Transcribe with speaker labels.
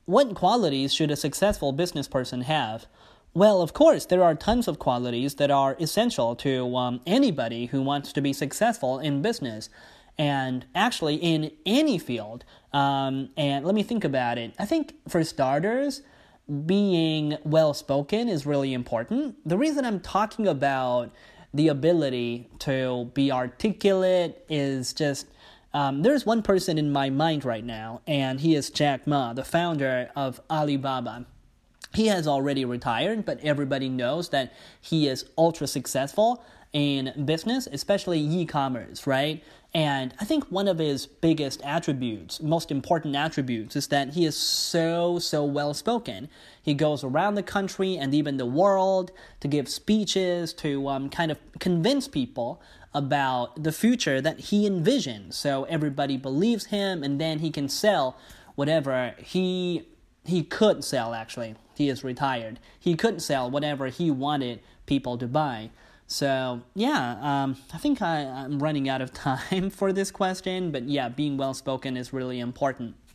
Speaker 1: what qualities should a successful business person have? Well, of course, there are tons of qualities that are essential to anybody who wants to be successful in business, and actually in any field. And let me think about it. I think for starters, being well-spoken is really important. The reason I'm talking about the ability to be articulate is just there's one person in my mind right now, and he is Jack Ma, the founder of Alibaba. He has already retired, but everybody knows that he is ultra successful in business, especially e-commerce, right? And I think one of his biggest attributes, most important attributes, is that he is so well-spoken. He goes around the country and even the world to give speeches to kind of convince people about the future that he envisions. So everybody believes him, and then he can sell whatever he could sell, actually. He is retired. He could sell whatever he wanted people to buy. So, yeah, I think I'm running out of time for this question. But yeah, being well-spoken is really important.